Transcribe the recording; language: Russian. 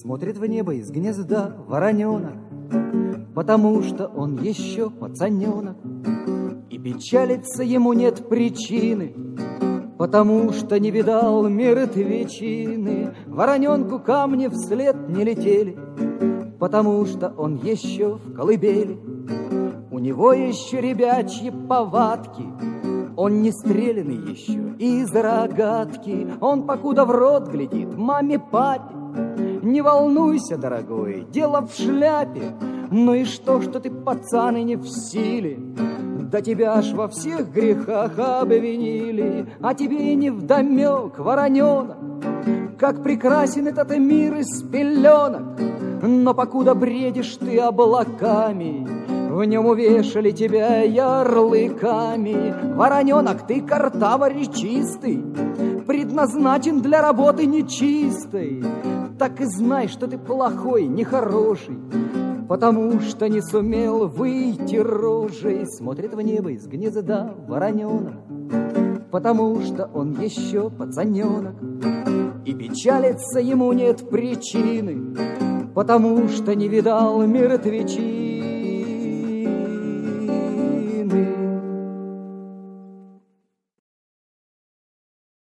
смотрит в небо из гнезда вороненок, потому что он еще пацаненок, и печалиться ему нет причины, потому что не видал мертвечины. Вороненку камни вслед не летели, потому что он еще в колыбели. У него еще ребячьи повадки, он не стрелянный еще из рогатки. Он покуда в рот глядит маме, папе: не волнуйся, дорогой, дело в шляпе. Ну и что ты, пацан, и не в силе? Да тебя ж во всех грехах обвинили, а тебе и невдомек, вороненок, как прекрасен этот мир из пеленок. Но покуда бредишь ты облаками, в нем увешали тебя ярлыками. Вороненок, ты картаварь чистый, предназначен для работы нечистой. Так и знай, что ты плохой, нехороший, потому что не сумел выйти рожей. Смотрит в небо из гнезда вороненок, потому что он еще пацаненок, и печалиться ему нет причины, потому что не видал мертвечины.